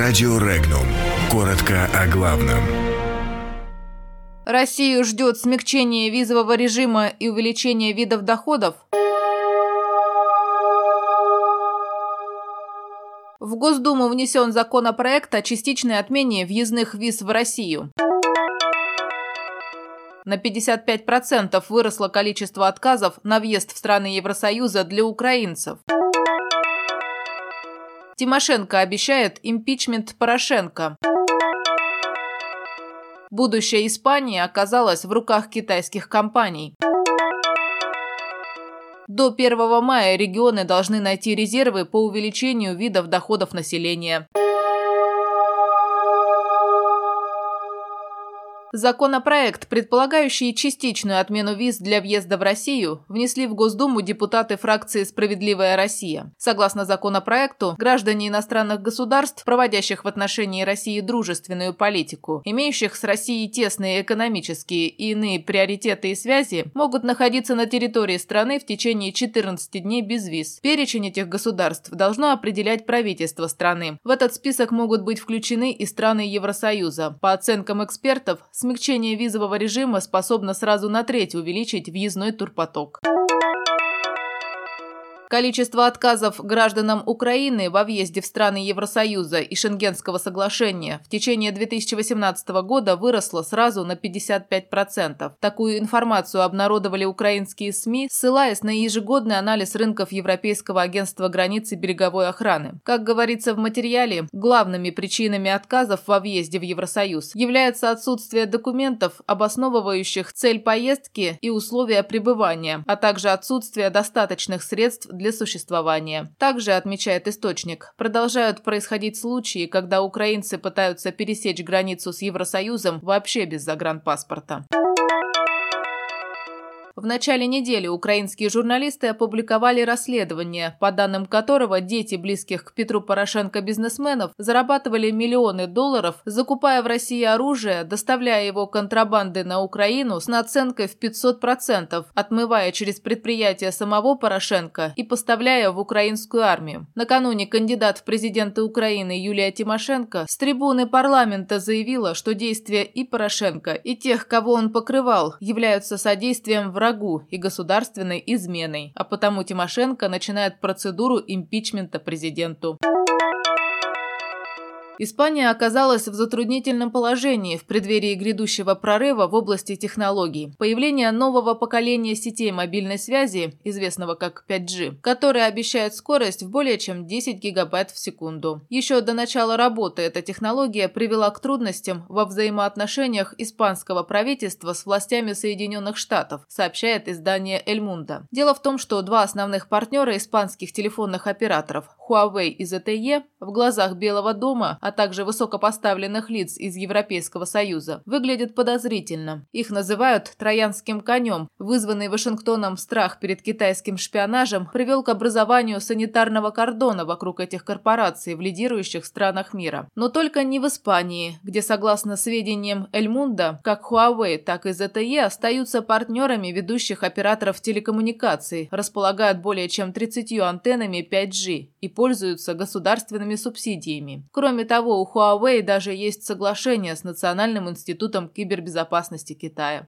Радио Регнум. Коротко о главном. Россию ждет смягчение визового режима и увеличение видов доходов. В Госдуму внесен законопроект о частичной отмене въездных виз в Россию. На 55% выросло количество отказов на въезд в страны Евросоюза для украинцев. Тимошенко обещает импичмент Порошенко. Будущее Испании оказалось в руках китайских компаний. До 1 мая регионы должны найти резервы по увеличению видов доходов населения. Законопроект, предполагающий частичную отмену виз для въезда в Россию, внесли в Госдуму депутаты фракции «Справедливая Россия». Согласно законопроекту, граждане иностранных государств, проводящих в отношении России дружественную политику, имеющих с Россией тесные экономические и иные приоритеты и связи, могут находиться на территории страны в течение 14 дней без виз. Перечень этих государств должно определять правительство страны. В этот список могут быть включены и страны Евросоюза. По оценкам экспертов, смягчение визового режима способно сразу на треть увеличить въездной турпоток. Количество отказов гражданам Украины во въезде в страны Евросоюза и Шенгенского соглашения в течение 2018 года выросло сразу на 55%. Такую информацию обнародовали украинские СМИ, ссылаясь на ежегодный анализ рынков Европейского агентства границ и береговой охраны. Как говорится в материале, главными причинами отказов во въезде в Евросоюз является отсутствие документов, обосновывающих цель поездки и условия пребывания, а также отсутствие достаточных средств для существования. Также, отмечает источник, продолжают происходить случаи, когда украинцы пытаются пересечь границу с Евросоюзом вообще без загранпаспорта. В начале недели украинские журналисты опубликовали расследование, по данным которого дети близких к Петру Порошенко бизнесменов зарабатывали миллионы долларов, закупая в России оружие, доставляя его контрабандой на Украину с наценкой в 500%, отмывая через предприятие самого Порошенко и поставляя в украинскую армию. Накануне кандидат в президенты Украины Юлия Тимошенко с трибуны парламента заявила, что действия и Порошенко, и тех, кого он покрывал, являются содействием врагу и государственной изменой, а потому Тимошенко начинает процедуру импичмента президенту. Испания оказалась в затруднительном положении в преддверии грядущего прорыва в области технологий. Появление нового поколения сетей мобильной связи, известного как 5G, который обещает скорость в более чем 10 гигабайт в секунду. Еще до начала работы эта технология привела к трудностям во взаимоотношениях испанского правительства с властями Соединенных Штатов, сообщает издание «Эль Мундо». Дело в том, что два основных партнера испанских телефонных операторов – Huawei и ZTE – в глазах Белого дома, а также высокопоставленных лиц из Европейского Союза, выглядят подозрительно. Их называют «троянским конем». Вызванный Вашингтоном страх перед китайским шпионажем привел к образованию санитарного кордона вокруг этих корпораций в лидирующих странах мира. Но только не в Испании, где, согласно сведениям Эль Мундо, как Huawei, так и ZTE остаются партнерами ведущих операторов телекоммуникаций, располагают более чем 30 антеннами 5G и пользуются государственными субсидиями. Кроме того, у Huawei даже есть соглашение с Национальным институтом кибербезопасности Китая.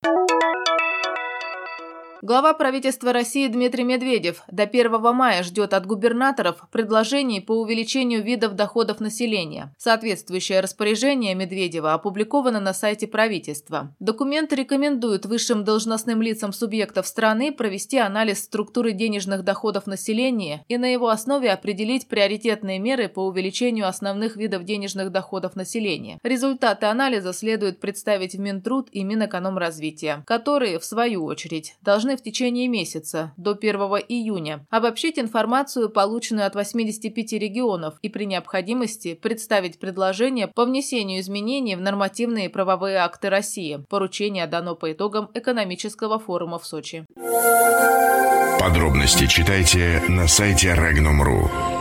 Глава правительства России Дмитрий Медведев до 1 мая ждет от губернаторов предложений по увеличению видов доходов населения. Соответствующее распоряжение Медведева опубликовано на сайте правительства. Документ рекомендует высшим должностным лицам субъектов страны провести анализ структуры денежных доходов населения и на его основе определить приоритетные меры по увеличению основных видов денежных доходов населения. Результаты анализа следует представить в Минтруд и Минэкономразвития, которые, в свою очередь, должны в течение месяца, до 1 июня, обобщить информацию, полученную от 85 регионов, и при необходимости представить предложение по внесению изменений в нормативные и правовые акты России. Поручение дано по итогам экономического форума в Сочи. Подробности читайте на сайте Regnum.ru.